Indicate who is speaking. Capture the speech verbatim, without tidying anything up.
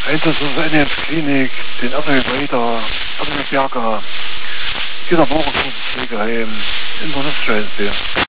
Speaker 1: Einsatzlos N F Klinik, den Admiral Vader, Admiral Bjarka, Peter Borger, Pflegeheim, Inverness Trails hier.